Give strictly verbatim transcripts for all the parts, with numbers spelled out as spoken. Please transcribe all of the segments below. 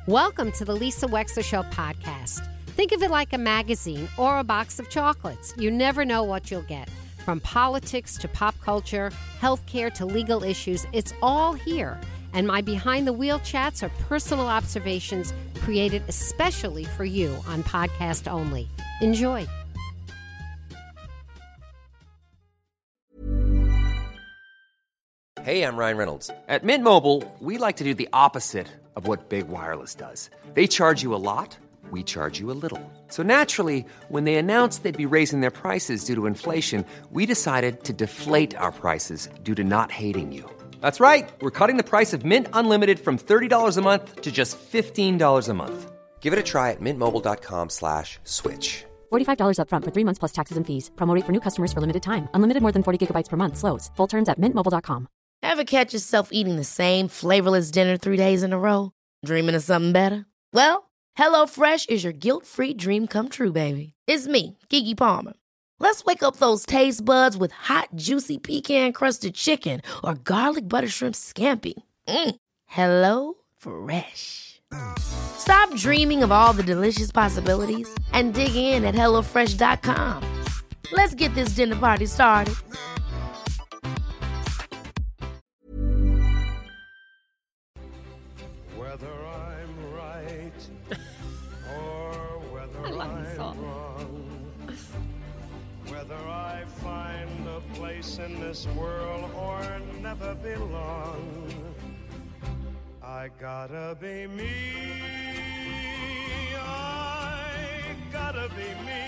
Welcome to the Lisa Wexler Show podcast. Think of it like a magazine or a box of chocolates. You never know what you'll get. From politics to pop culture, healthcare to legal issues, it's all here. And my behind-the-wheel chats are personal observations created especially for you on podcast only. Enjoy. Hey, I'm Ryan Reynolds. At Mint Mobile, we like to do the opposite of what Big Wireless does. They charge you a lot, we charge you a little. So naturally, when they announced they'd be raising their prices due to inflation, we decided to deflate our prices due to not hating you. That's right. We're cutting the price of Mint Unlimited from thirty dollars a month to just fifteen dollars a month. Give it a try at mintmobile.com slash switch. forty-five dollars up front for three months plus taxes and fees. Promo rate for new customers for limited time. Unlimited more than forty gigabytes per month. Slows full terms at mint mobile dot com. Ever catch yourself eating the same flavorless dinner three days in a row? Dreaming of something better? Well, HelloFresh is your guilt-free dream come true, baby. It's me, Keke Palmer. Let's wake up those taste buds with hot, juicy pecan-crusted chicken or garlic butter shrimp scampi. Mm. Hello Fresh. Stop dreaming of all the delicious possibilities and dig in at hello fresh dot com. Let's get this dinner party started. Whether I'm right or whether I love I'm this song. wrong, whether I find a place in this world or never belong, I gotta be me. I gotta be me.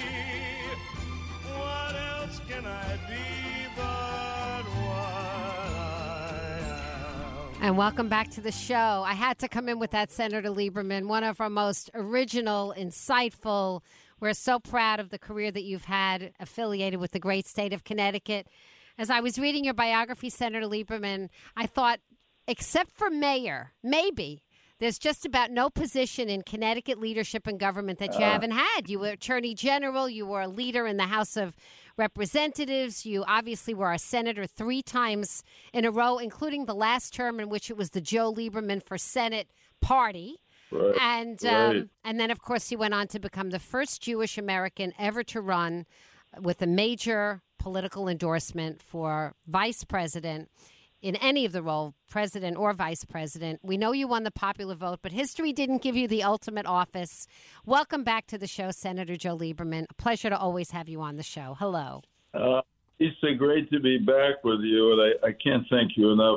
What else can I be but what I am? And welcome back to the show. I had to come in with that, Senator Lieberman, one of our most original, insightful. We're so proud of the career that you've had affiliated with the great state of Connecticut. As I was reading your biography, Senator Lieberman, I thought, except for mayor, maybe, there's just about no position in Connecticut leadership and government that you uh, haven't had. You were Attorney General. You were a leader in the House of Representatives. You obviously were a senator three times in a row, including the last term in which it was the Joe Lieberman for Senate party. Right, and right. Um, and then, of course, he went on to become the first Jewish American ever to run with a major political endorsement for vice president in any of the role, president or vice president. We know you won the popular vote, but history didn't give you the ultimate office. Welcome back to the show, Senator Joe Lieberman. A pleasure to always have you on the show. Hello. Uh, it's so great to be back with you, and I, I can't thank you enough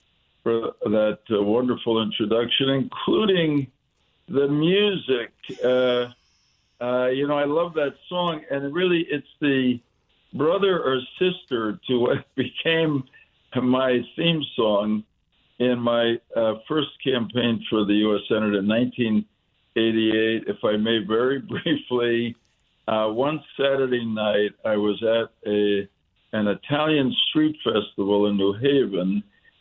for that uh, wonderful introduction, including the music. Uh, uh, you know, I love that song, and really it's the brother or sister to what became my theme song in my uh, first campaign for the U S Senate in nineteen eighty-eight. If I may very briefly, uh, one Saturday night I was at a an Italian street festival in New Haven,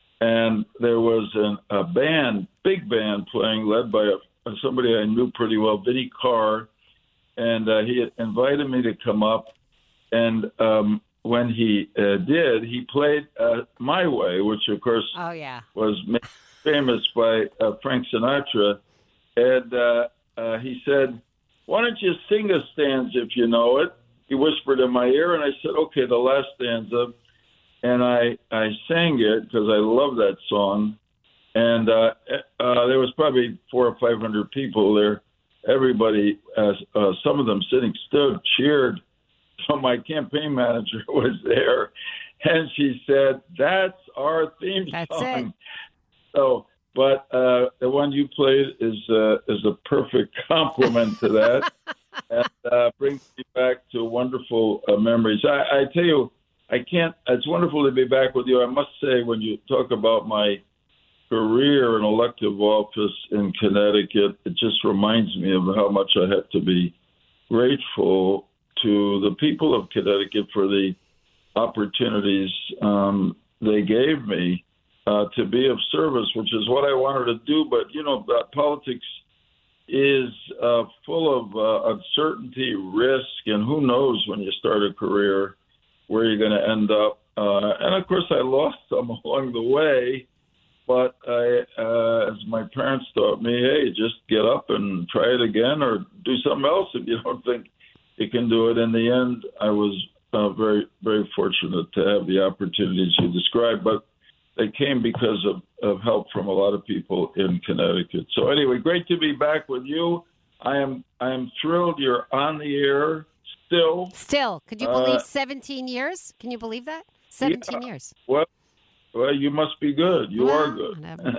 and there was an, a band, big band playing, led by a, somebody I knew pretty well, Vinnie Carr, and uh, he invited me to come up, and um, when he uh, did, he played uh, My Way, which, of course, oh, yeah. was made famous by uh, Frank Sinatra. And uh, uh, he said, why don't you sing a stanza if you know it? He whispered in my ear, and I said, okay, the last stanza. And I, I sang it because I love that song. And uh, uh, there was probably four or five hundred people there. Everybody, uh, uh, some of them sitting still, cheered. So my campaign manager was there, and she said, that's our theme That's song. It. So, but uh, the one you played is uh, is a perfect compliment to that, and uh, brings me back to wonderful uh, memories. I, I tell you, I can't, it's wonderful to be back with you. I must say, when you talk about my career in elective office in Connecticut, it just reminds me of how much I have to be grateful to the people of Connecticut for the opportunities um, they gave me uh, to be of service, which is what I wanted to do. But, you know, uh, politics is uh, full of uh, uncertainty, risk, and who knows when you start a career where you're going to end up. Uh, and, of course, I lost some along the way. But I, uh, as my parents taught me, hey, just get up and try it again, or do something else if you don't think you can do it. In the end, I was uh, very, very fortunate to have the opportunities you described, but they came because of, of help from a lot of people in Connecticut. So anyway, great to be back with you. I am, I am thrilled you're on the air still. Still, could you believe Uh, seventeen years? Can you believe that? seventeen yeah. years. Well, well, you must be good. You Well, are good. whatever.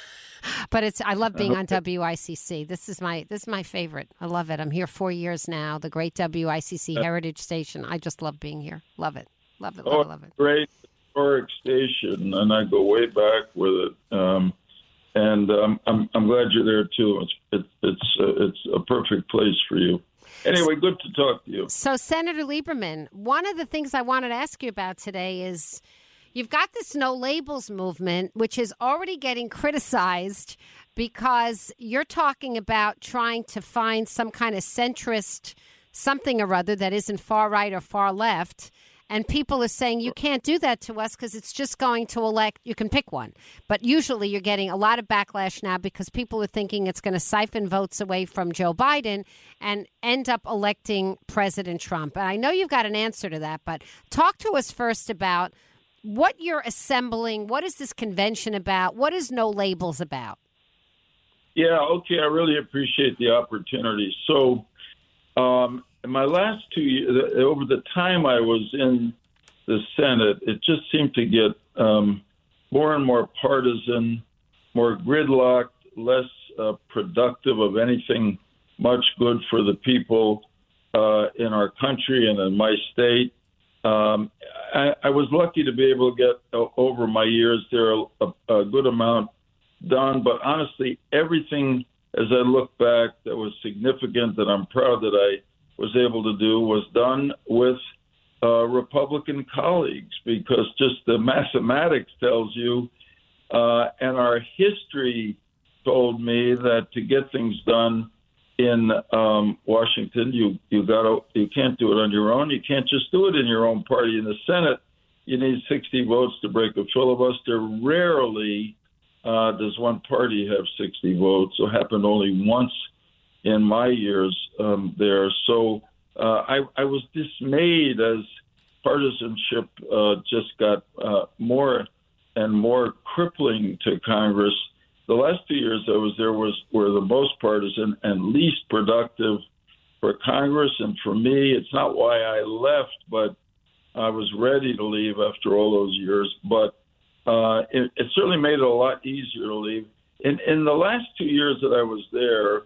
But it's I love being on W I C C. This is my this is my favorite. I love it. I'm here four years now. The great W I C C Heritage Station. I just love being here. Love it. Love it. Love Oh, it. Love it. great historic station, and I go way back with it. Um, and um, I'm I'm glad you're there too. It's it, it's uh, it's a perfect place for you. Anyway, good to talk to you. So, Senator Lieberman, one of the things I wanted to ask you about today is you've got this no labels movement, which is already getting criticized because you're talking about trying to find some kind of centrist something or other that isn't far right or far left. And people are saying you can't do that to us because it's just going to elect. You can pick one. But usually you're getting a lot of backlash now because people are thinking it's going to siphon votes away from Joe Biden and end up electing President Trump. And I know you've got an answer to that, but talk to us first about what you're assembling. What is this convention about? What is No Labels about? Yeah, okay. I really appreciate the opportunity. So, um, in my last two years, over the time I was in the Senate, it just seemed to get um, more and more partisan, more gridlocked, less uh, productive of anything much good for the people uh, in our country and in my state. Um, I, I was lucky to be able to get uh, over my years there a, a good amount done, but honestly, everything as I look back that was significant that I'm proud that I was able to do was done with uh, Republican colleagues, because just the mathematics tells you, uh, and our history told me that to get things done in um, Washington, you you got to you can't do it on your own. You can't just do it in your own party. In the Senate, you need sixty votes to break a filibuster. Rarely uh, does one party have sixty votes. So it happened only once in my years um, there. So uh, I, I was dismayed as partisanship uh, just got uh, more and more crippling to Congress. The last two years I was there was were the most partisan and least productive for Congress and for me. It's not why I left, but I was ready to leave after all those years. But uh, it, it certainly made it a lot easier to leave. In, in the last two years that I was there,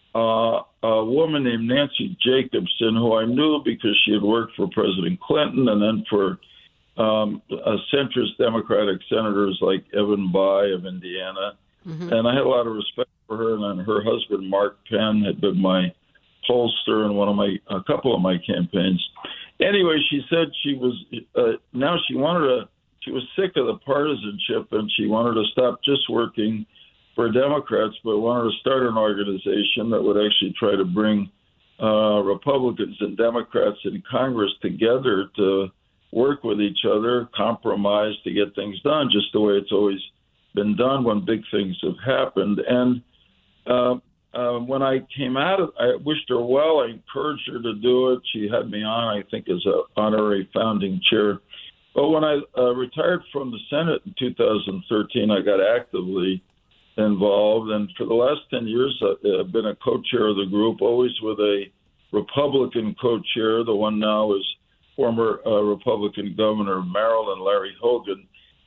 Uh, a woman named Nancy Jacobson, who I knew because she had worked for President Clinton and then for um, uh, centrist Democratic senators like Evan Bayh of Indiana. Mm-hmm. And I had a lot of respect for her. And then her husband, Mark Penn, had been my pollster in one of my, a couple of my campaigns. Anyway, she said she was, uh, now she wanted to, she was sick of the partisanship and she wanted to stop just working for Democrats, but wanted to start an organization that would actually try to bring uh, Republicans and Democrats in Congress together to work with each other, compromise to get things done, just the way it's always been done when big things have happened. And uh, uh, when I came out, of, I wished her well. I encouraged her to do it. She had me on, I think, as an honorary founding chair. But when I uh, retired from the Senate in two thousand thirteen, I got actively involved, and for the last ten years I've been a co-chair of the group, always with a Republican co-chair. The one now is former uh, Republican Governor of Maryland, Larry Hogan,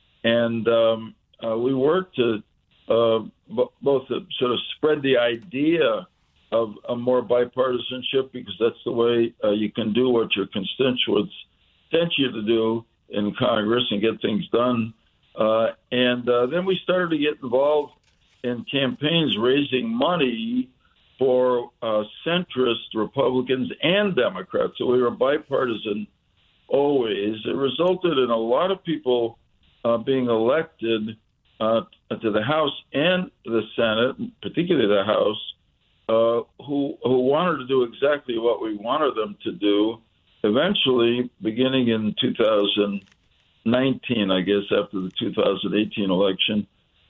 and um, uh, we work to uh, b- both to sort of spread the idea of a more bipartisanship, because that's the way uh, you can do what your constituents sent you to do in Congress and get things done. Uh, and uh, then we started to get involved in campaigns raising money for uh, centrist Republicans and Democrats. So we were bipartisan always. It resulted in a lot of people uh, being elected uh, to the House and the Senate, particularly the House, uh, who who wanted to do exactly what we wanted them to do. Eventually, beginning in two thousand nineteen, I guess, after the two thousand eighteen election,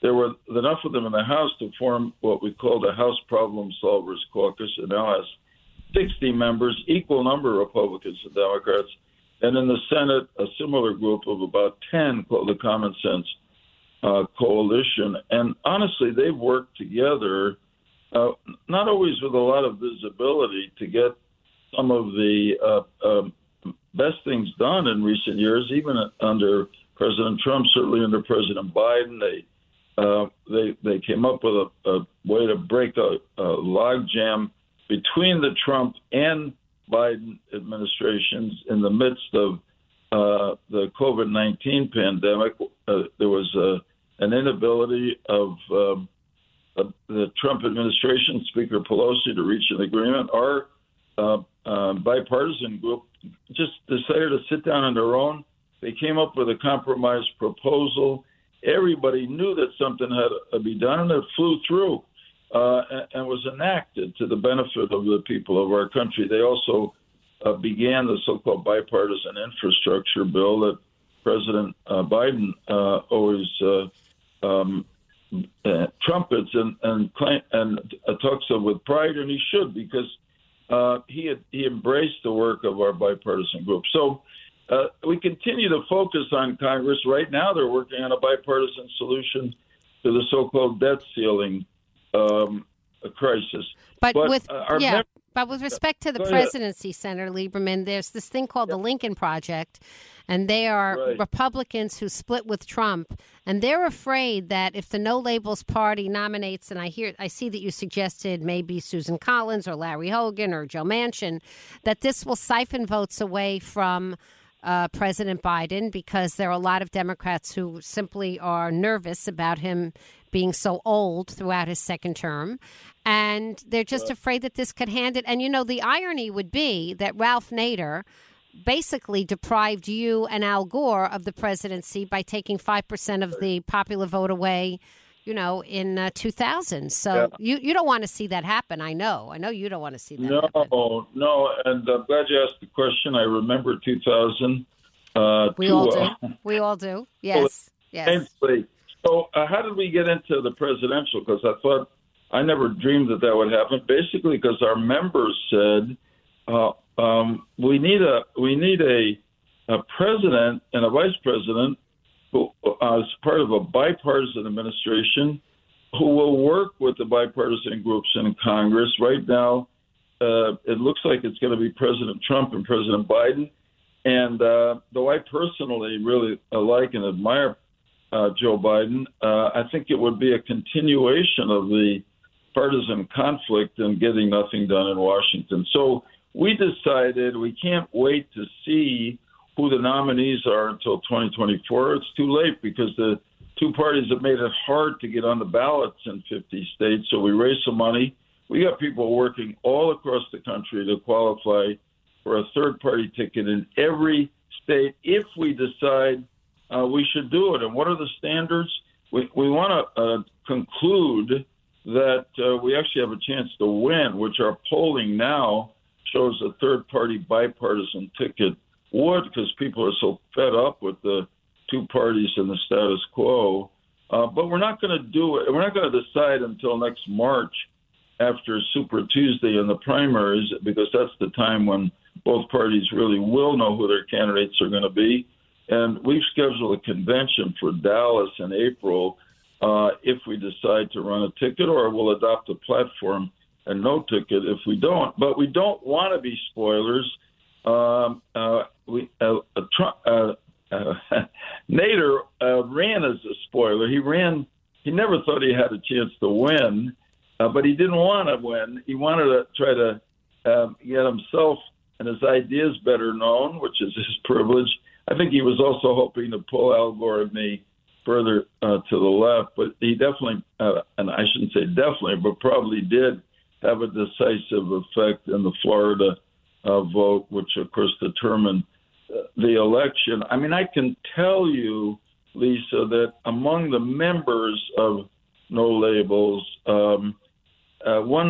there were enough of them in the House to form what we call the House Problem Solvers Caucus. It now has sixty members, equal number of Republicans and Democrats. And in the Senate, a similar group of about ten called the Common Sense uh, Coalition. And honestly, they've worked together, uh, not always with a lot of visibility, to get some of the uh, uh, best things done in recent years, even under President Trump, certainly under President Biden. They uh, they they came up with a, a way to break a, a logjam between the Trump and Biden administrations in the midst of uh, the COVID nineteen pandemic. Uh, there was uh, an inability of um, uh, the Trump administration, Speaker Pelosi, to reach an agreement. Our uh, uh, bipartisan group just decided to sit down on their own. They came up with a compromise proposal. Everybody knew that something had to be done, and it flew through. Uh, and, and was enacted to the benefit of the people of our country. They also uh, began the so-called bipartisan infrastructure bill that President uh, Biden uh, always uh, um, uh, trumpets and and, claim, and uh, talks of with pride, and he should, because uh, he had, he embraced the work of our bipartisan group. So uh, we continue to focus on Congress. Right now, they're working on a bipartisan solution to the so-called debt ceiling Um, a crisis. But, but with uh, our yeah, mem- but with respect to the Go ahead. presidency, Senator Lieberman, there's this thing called the Lincoln Project, and they are Right. Republicans who split with Trump, and they're afraid that if the No Labels Party nominates, and I hear, I see that you suggested maybe Susan Collins or Larry Hogan or Joe Manchin, that this will siphon votes away from Uh, President Biden, because there are a lot of Democrats who simply are nervous about him being so old throughout his second term. And they're just afraid that this could hand it. And, you know, the irony would be that Ralph Nader basically deprived you and Al Gore of the presidency by taking five percent of the popular vote away, you know, in uh, two thousand. So Yeah. you, you don't want to see that happen. I know. I know you don't want to see that No, happen. no, and I'm glad you asked the question. I remember two thousand. Uh, We too all do. well. We all do. Yes. Yes. Painfully. So uh, how did we get into the presidential? Because I thought, I never dreamed that that would happen. Basically, because our members said uh, um, we need a we need a, a president and a vice president who uh, is part of a bipartisan administration who will work with the bipartisan groups in Congress. Right now, uh, it looks like it's going to be President Trump and President Biden. And uh, though I personally really like and admire uh, Joe Biden, uh, I think it would be a continuation of the partisan conflict and getting nothing done in Washington. So we decided we can't wait to see who the nominees are until twenty twenty-four. It's too late because the two parties have made it hard to get on the ballots in fifty states. So we raised some money. We got people working all across the country to qualify for a third-party ticket in every state if we decide uh, we should do it. And what are the standards? We, we want to uh, conclude that uh, we actually have a chance to win, which our polling now shows a third-party bipartisan ticket would, because people are so fed up with the two parties and the status quo. Uh, but we're not going to do it. We're not going to decide until next March after Super Tuesday in the primaries, because that's the time when both parties really will know who their candidates are going to be. And we've scheduled a convention for Dallas in April uh, if we decide to run a ticket, or we'll adopt a platform and no ticket if we don't. But we don't want to be spoilers. Um, uh, we uh, uh, Trump, uh, uh, Nader uh, ran as a spoiler. He ran. He never thought he had a chance to win, uh, but he didn't want to win. He wanted to try to um, get himself and his ideas better known, which is his privilege. I think he was also hoping to pull Al Gore and me further uh, to the left, but he definitely, uh, and I shouldn't say definitely, but probably did have a decisive effect in the Florida uh, vote, which of course determined uh, the election. I mean, I can tell you, Lisa, that among the members of No Labels, um, uh, one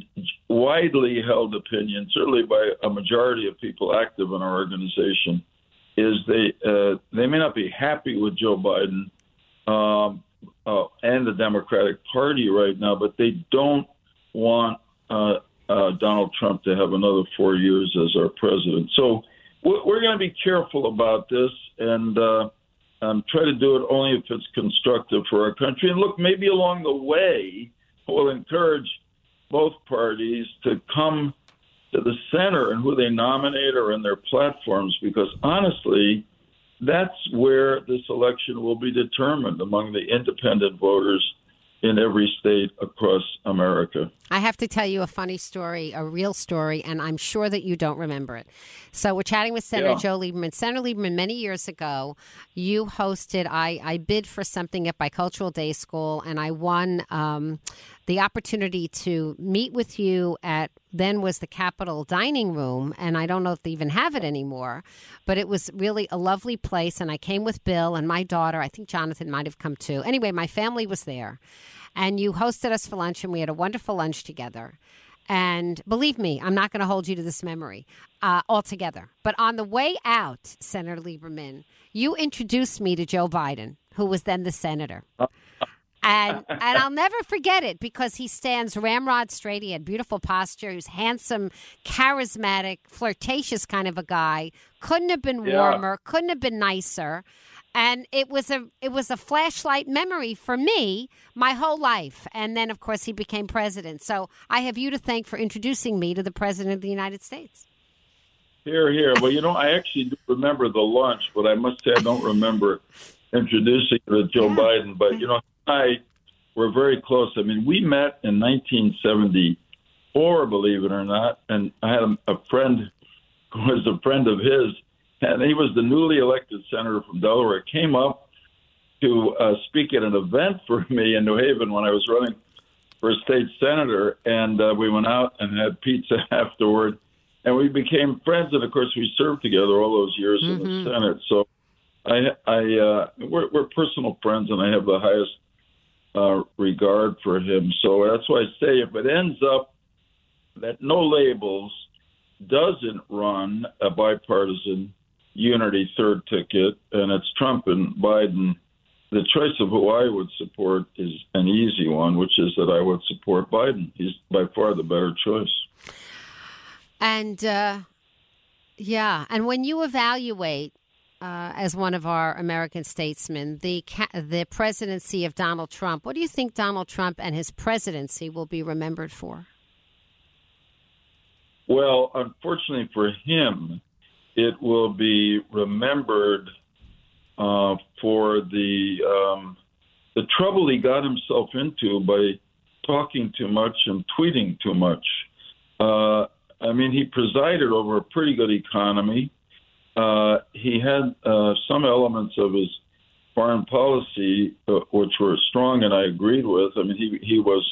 widely held opinion, certainly by a majority of people active in our organization, is they uh, they may not be happy with Joe Biden, um, uh, and the Democratic Party right now, but they don't want uh, uh, Donald Trump to have another four years as our president. So we're, we're going to be careful about this and uh, um, try to do it only if it's constructive for our country. And look, maybe along the way, we'll encourage both parties to come to the center and who they nominate or in their platforms, because honestly, that's where this election will be determined among the independent voters in every state across America. I have to tell you a funny story, a real story, and I'm sure that you don't remember it. So we're chatting with Senator Yeah. Joe Lieberman. Senator Lieberman, many years ago, you hosted, I, I bid for something at Bicultural Day School, and I won um, the opportunity to meet with you at then was the Capitol Dining Room, and I don't know if they even have it anymore, but it was really a lovely place, and I came with Bill and my daughter. I think Jonathan might have come too. Anyway, my family was there, and you hosted us for lunch, and we had a wonderful lunch together. And believe me, I'm not going to hold you to this memory uh, altogether. But on the way out, Senator Lieberman, you introduced me to Joe Biden, who was then the senator. And and I'll never forget it because he stands ramrod straight. He had beautiful posture. He was handsome, charismatic, flirtatious kind of a guy. Couldn't have been Yeah. warmer. Couldn't have been nicer. And it was a it was a flashlight memory for me my whole life. And then, of course, he became president. So I have you to thank for introducing me to the president of the United States. Here, here. Well, you know, I actually do remember the lunch, but I must say I don't remember introducing you to Joe Yeah. Biden. But, you know, I were very close. I mean, we met in nineteen seventy-four, believe it or not, and I had a, a friend who was a friend of his, and he was the newly elected senator from Delaware, came up to uh, speak at an event for me in New Haven when I was running for state senator, and uh, we went out and had pizza afterward, and we became friends, and of course we served together all those years Mm-hmm. in the Senate. So I, I, uh, we're, we're personal friends, and I have the highest uh, regard for him. So that's why I say if it ends up that no labels doesn't run a bipartisan unity third ticket, and it's Trump and Biden, the choice of who I would support is an easy one, which is that I would support Biden. He's by far the better choice. And, uh, yeah, and when you evaluate, uh, as one of our American statesmen, the ca- the presidency of Donald Trump, what do you think Donald Trump and his presidency will be remembered for? Well, unfortunately for him, it will be remembered uh, for the um, the trouble he got himself into by talking too much and tweeting too much. Uh, I mean, he presided over a pretty good economy. Uh, he had uh, some elements of his foreign policy uh, which were strong, and I agreed with. I mean, he he was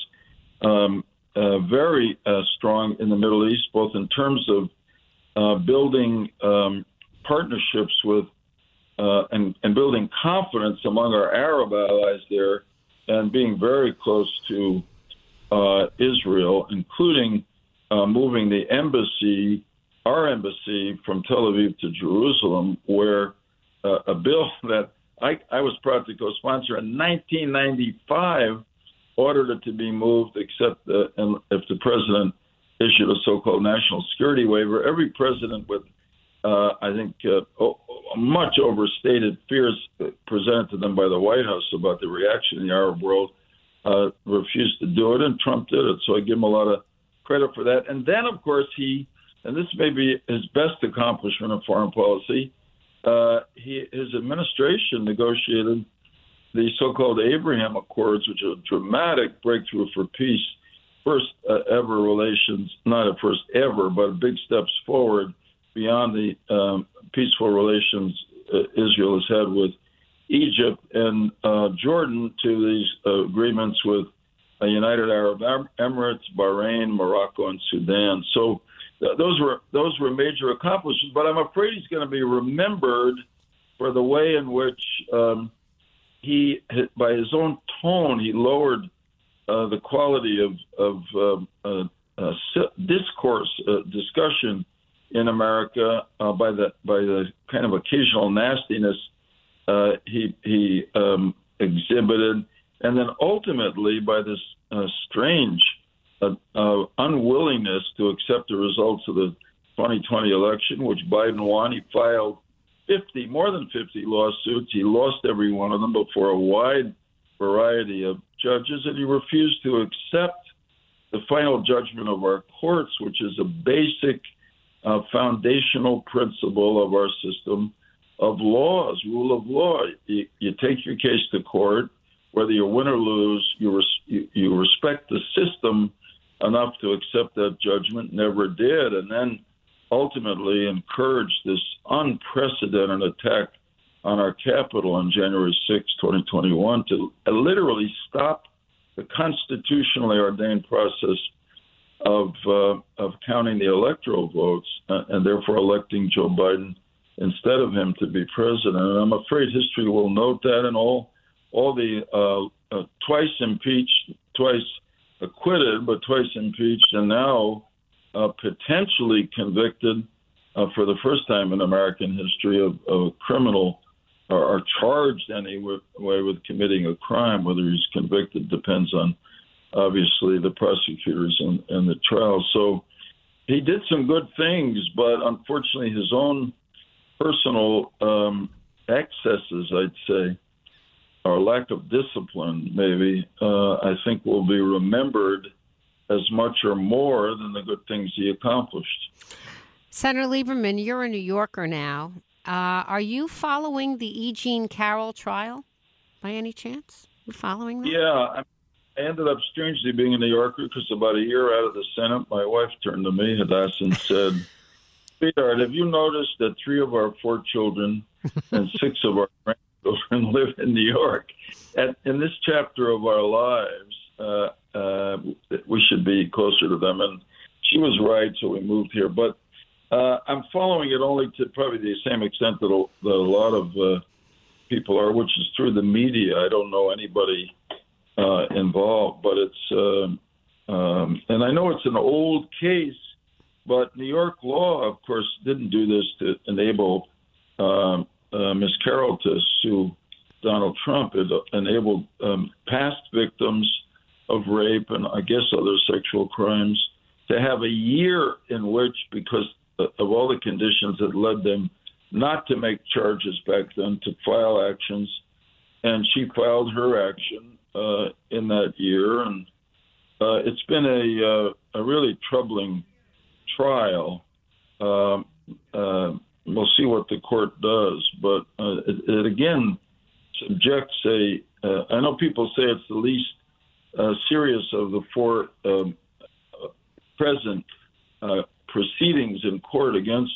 um, uh, very uh, strong in the Middle East, both in terms of uh, building um, partnerships with uh, and, and building confidence among our Arab allies there, and being very close to uh, Israel, including uh, moving the embassy, our embassy, from Tel Aviv to Jerusalem, where uh, a bill that I, I was proud to co-sponsor in nineteen ninety-five ordered it to be moved, except uh, and if the president issued a so-called national security waiver. Every president with, uh, I think, uh, oh, much overstated fears presented to them by the White House about the reaction in the Arab world uh, refused to do it, and Trump did it. So I give him a lot of credit for that. And then, of course, he, and this may be his best accomplishment in foreign policy, uh, he, his administration negotiated the so-called Abraham Accords, which are a dramatic breakthrough for peace, first uh, ever relations, not a first ever, but big steps forward beyond the um, peaceful relations uh, Israel has had with Egypt and uh, Jordan to these uh, agreements with uh, United Arab Emirates, Bahrain, Morocco, and Sudan. So th- those were those were major accomplishments. But I'm afraid he's going to be remembered for the way in which um, he, by his own tone, he lowered uh, the quality of of uh, uh, uh, discourse, uh, discussion in America uh, by the by the kind of occasional nastiness uh, he he um, exhibited, and then ultimately by this uh, strange uh, uh, unwillingness to accept the results of the twenty twenty election, which Biden won. He filed fifty, more than fifty lawsuits. He lost every one of them before a wide variety of judges, and he refused to accept the final judgment of our courts, which is a basic uh, foundational principle of our system of laws, rule of law. You, you take your case to court, whether you win or lose, you, res- you, you respect the system enough to accept that judgment, never did, and then ultimately encouraged this unprecedented attack on our Capitol on January sixth, twenty twenty-one, to literally stop the constitutionally ordained process of uh, of counting the electoral votes uh, and therefore electing Joe Biden instead of him to be president. And I'm afraid history will note that, and all all the uh, uh, twice impeached, twice acquitted, but twice impeached, and now uh, potentially convicted uh, for the first time in American history of, of a criminal, or are charged anyway with committing a crime. Whether he's convicted depends on, obviously, the prosecutors and, and the trial. So he did some good things, but unfortunately his own personal um, excesses, I'd say, or lack of discipline, maybe, uh, I think will be remembered as much or more than the good things he accomplished. Senator Lieberman, you're a New Yorker now. Uh, are you following the E. Jean Carroll trial by any chance? You following that? Yeah, I ended up strangely being a New Yorker because about a year out of the Senate, my wife turned to me, Hadassah, and said, sweetheart, have you noticed that three of our four children and six of our grandchildren live in New York? And in this chapter of our lives, uh, uh, we should be closer to them. And she was right, so we moved here. But uh, I'm following it only to probably the same extent that a, that a lot of uh, people are, which is through the media. I don't know anybody uh, involved, but it's, uh, um, and I know it's an old case, but New York law, of course, didn't do this to enable um, uh, Miz Carroll to sue Donald Trump. It enabled um, past victims of rape and I guess other sexual crimes to have a year in which, because of all the conditions that led them not to make charges back then, to file actions. And she filed her action uh, in that year. And uh, it's been a, uh, a really troubling trial. Um, uh, we'll see what the court does, but uh, it, it again subjects a. Uh, I know people say it's the least uh, serious of the four um, uh, present uh, proceedings in court against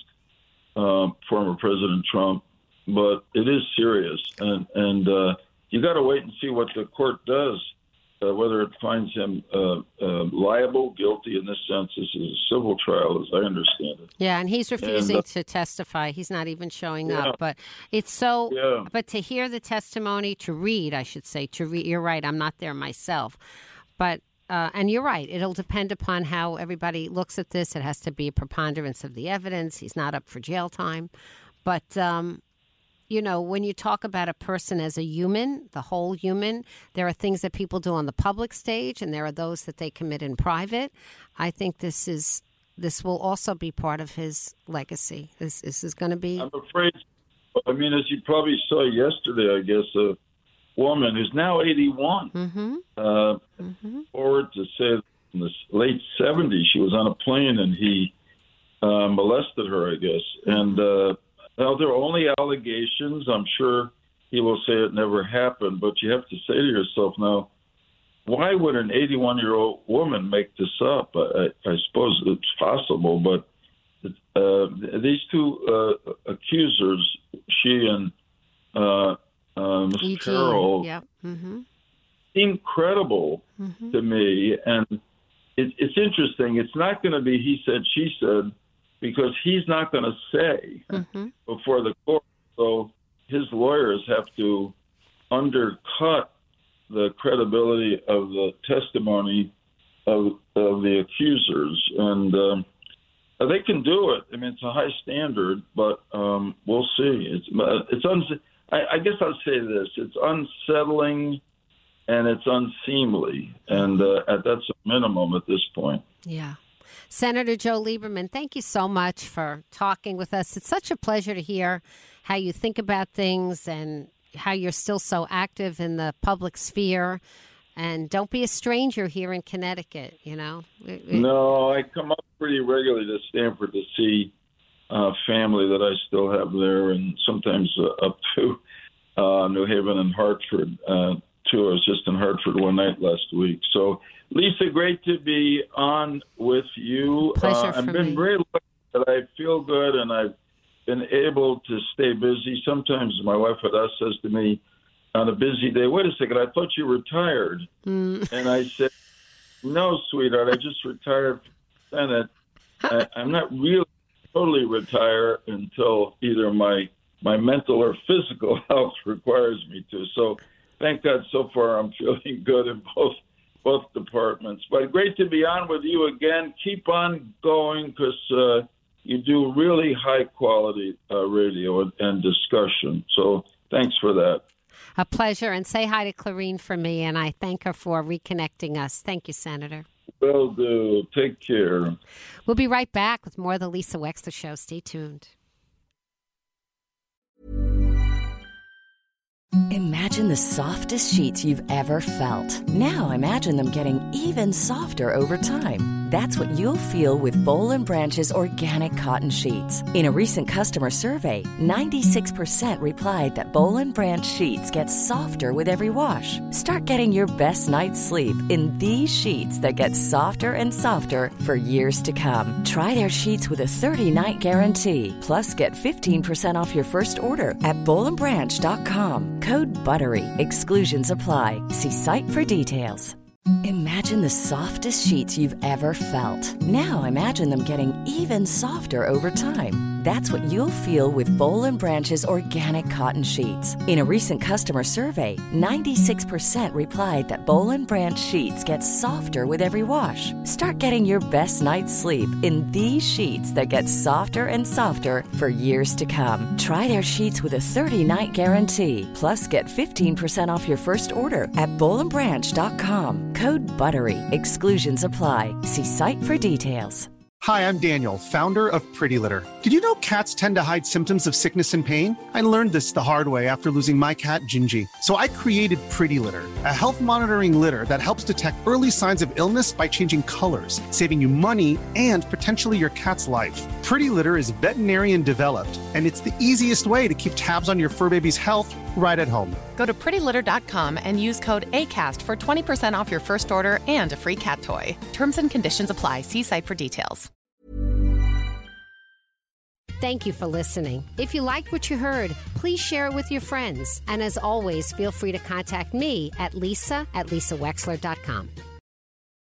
uh, former President Trump, but it is serious, and and uh, you got to wait and see what the court does. Uh, whether it finds him uh, uh, liable, guilty in this sense. This is a civil trial, as I understand it. Yeah, and he's refusing and, uh, to testify. He's not even showing yeah. up. But it's so. Yeah. But to hear the testimony, to read, I should say, to read. You're right. I'm not there myself, but uh, and you're right. It'll depend upon how everybody looks at this. It has to be a preponderance of the evidence. He's not up for jail time, but. Um, You know, when you talk about a person as a human, the whole human, there are things that people do on the public stage and there are those that they commit in private. I think this is this will also be part of his legacy. This, this is going to be. I'm afraid. I mean, as you probably saw yesterday, I guess, a woman who's now eighty-one, Mm-hmm. uh, Mm-hmm. forward to say in the late seventies, she was on a plane and he uh, molested her, I guess. And uh, now, there are only allegations. I'm sure he will say it never happened, but you have to say to yourself now, why would an eighty-one-year-old woman make this up? I, I suppose it's possible, but uh, these two uh, accusers, she and uh, uh, Miz Eugene, Carroll, yeah. Mm-hmm. seem credible Mm-hmm. to me. And it, it's interesting. It's not going to be he said, she said, because he's not going to say Mm-hmm. before the court. So his lawyers have to undercut the credibility of the testimony of, of the accusers. And um, they can do it. I mean, it's a high standard, but um, we'll see. It's, it's uns- I, I guess I'll say this. It's unsettling and it's unseemly. And uh, that's a minimum at this point. Yeah. Senator Joe Lieberman, thank you so much for talking with us. It's such a pleasure to hear how you think about things and how you're still so active in the public sphere. And don't be a stranger here in Connecticut, you know. No, I come up pretty regularly to Stamford to see uh, family that I still have there, and sometimes uh, up to uh, New Haven and Hartford, uh, too. I was just in Hartford one night last week. So, Lisa, great to be on with you. Pleasure uh, I've for been me. very lucky that I feel good, and I've been able to stay busy. Sometimes my wife at us says to me on a busy day, wait a second, I thought you retired. Mm. And I said, no, sweetheart, I just retired from the Senate. I, I'm not really totally retired until either my my mental or physical health requires me to. So thank God so far I'm feeling good in both both departments. But great to be on with you again. Keep on going because uh, you do really high-quality uh, radio and, and discussion. So thanks for that. A pleasure. And say hi to Clarine for me, and I thank her for reconnecting us. Thank you, Senator. Will do. Take care. We'll be right back with more of the Lisa Wexler Show. Stay tuned. Imagine the softest sheets you've ever felt. Now imagine them getting even softer over time. That's what you'll feel with Boll and Branch's organic cotton sheets. In a recent customer survey, ninety-six percent replied that Boll and Branch sheets get softer with every wash. Start getting your best night's sleep in these sheets that get softer and softer for years to come. Try their sheets with a thirty-night guarantee. Plus, get fifteen percent off your first order at boll and branch dot com. Code BUTTERY. Exclusions apply. See site for details. Imagine the softest sheets you've ever felt. Now imagine them getting even softer over time. That's what you'll feel with Boll and Branch's organic cotton sheets. In a recent customer survey, ninety-six percent replied that Boll and Branch sheets get softer with every wash. Start getting your best night's sleep in these sheets that get softer and softer for years to come. Try their sheets with a thirty-night guarantee. Plus, get fifteen percent off your first order at boll and branch dot com. Code BUTTERY. Exclusions apply. See site for details. Hi, I'm Daniel, founder of Pretty Litter. Did you know cats tend to hide symptoms of sickness and pain? I learned this the hard way after losing my cat, Gingy. So I created Pretty Litter, a health monitoring litter that helps detect early signs of illness by changing colors, saving you money and potentially your cat's life. Pretty Litter is veterinarian developed, and it's the easiest way to keep tabs on your fur baby's health right at home. Go to pretty litter dot com and use code ACAST for twenty percent off your first order and a free cat toy. Terms and conditions apply. See site for details. Thank you for listening. If you liked what you heard, please share it with your friends. And as always, feel free to contact me at lisa at lisa wexler dot com.